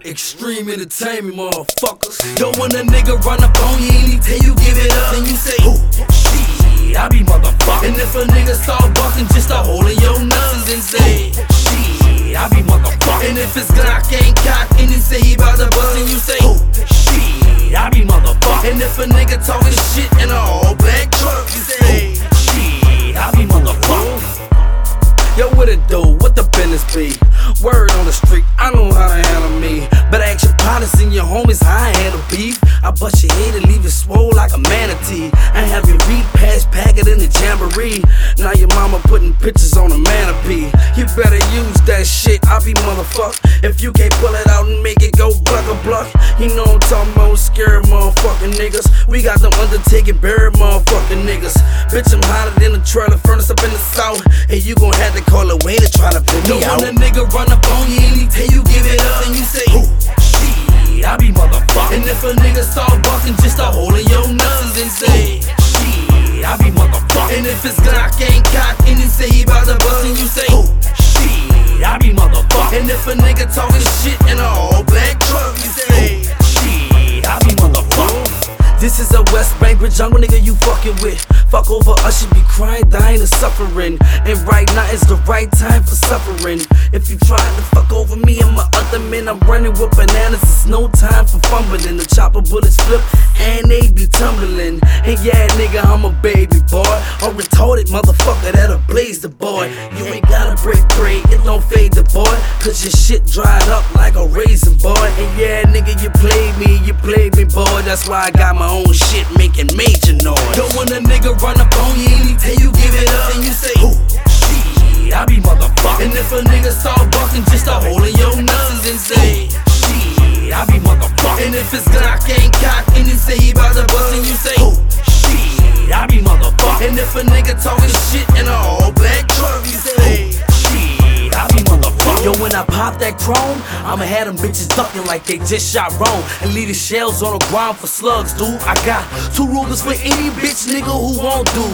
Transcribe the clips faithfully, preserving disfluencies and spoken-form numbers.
Extreme entertainment, motherfuckers. Yo, when a nigga run up on you and he tell you give it up, then you say, ooh, shit, I be motherfucking. And if a nigga start bucking, just a hole in your nuts and say, shit, I be motherfucking. And if it's Glock ain't cocked and he say he bout to bust, and you say, ooh, shit, I be motherfucking. And if a nigga talking shit in a all black truck, you say, shit, I be motherfucking. Yo, what it do? What the business be? Word on the street, I know how to handle me. But ask your partners and your homies how I handle beef. I bust your head and leave it swole like a manatee. I have your read pass packet in the jamboree. Now your mama putting pictures on the manapee. You better use that shit, I be motherfucker. If you can't pull it out and make it go buck a bluck, you know I'm talking about scared motherfucking niggas. We got them undertaking buried motherfucking niggas. Bitch, I'm hotter than a trailer furnace up in the south, and you gon' have to call a way to try to put me out. When a nigga run up on you and he tell you give it up, and you say, ooh, shit, I be motherfucking. And if a nigga start bucking, just a hole in your nuts and say, shit, I be motherfucking. And if it's Glock ain't cocked and he say he bout to bust, and you say, ooh, shit, I be motherfucking. And if a nigga talking shit in a all black truck, you say, shit, I be motherfucking. This is a West Bank Bridge jungle nigga you fucking with. Fuck over us, you be crying, dying, and suffering. And right now is the right time for suffering. If you try to fuck over me and my other men, I'm running with bananas. It's no time for fumbling. The chopper bullets flip and they be tumbling. And yeah, nigga, I'm a baby boy, a retarded motherfucker that'll blaze the boy. You ain't gotta break bread, it don't fade the boy, cause your shit dried up like a raisin, boy. And yeah, nigga, you played me, you played me, boy. That's why I got my own shit making major noise. Yo, when a nigga run up on you and he tell you give it up, and you say, ooh, shit, I be motherfucking. And if a nigga start bucking, just a hole in your nuts and say, shit, I be motherfucking. And if it's Glock ain't cocked and he say he bout to bust, and you say, ooh, shit, I be motherfucking. And if a nigga talking shit in a all black truck, you say, shit, I be motherfucking. Yo, when I pop that chrome, I'ma have them bitches ducking like they just shot Rome, and leave the shells on the ground for slugs, dude. I got two rulers for any bitch nigga who won't do.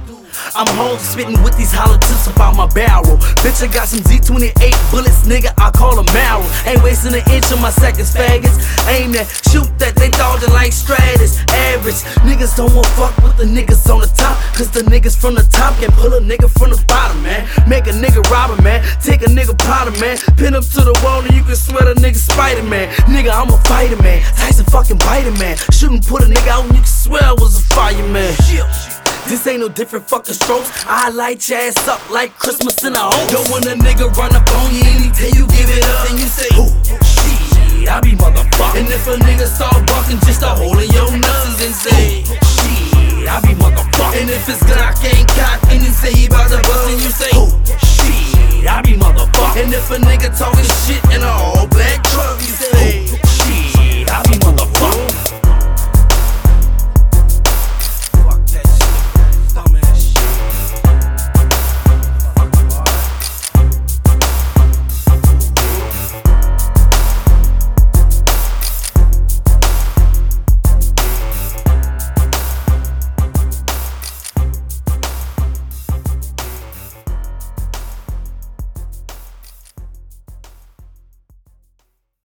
I'm home spitting with these hollow tips about my barrel. Bitch, I got some Z twenty-eight bullets, nigga, I call them marrow. Ain't wasting an inch of my seconds, faggots. Aim that, shoot that, they dodging like Stratus. Average, niggas don't want fuck with the niggas on the top, cause the niggas from the top can pull a nigga from the bottom, man. Make a nigga robber, man. Take a nigga powder, man. Pin him to the wall and you can swear the nigga Spider-Man. Nigga, I'm a fighter, man. Tyson fucking biter, man. Shoot and put a nigga out and you can swear I was a fireman. This ain't no different fucking strokes. I light your ass up like Christmas in a home. Yo, when a nigga run up on you and he tell you give it up, and you say, ooh, shit, I be motherfucking. And if a nigga start bucking, just a hole in your nuts and say, shit, I be motherfucking. And if it's Glock ain't cocked and he say he bout to bust, and you say, ooh, shit, I be motherfucking. And if a nigga talking shit in a all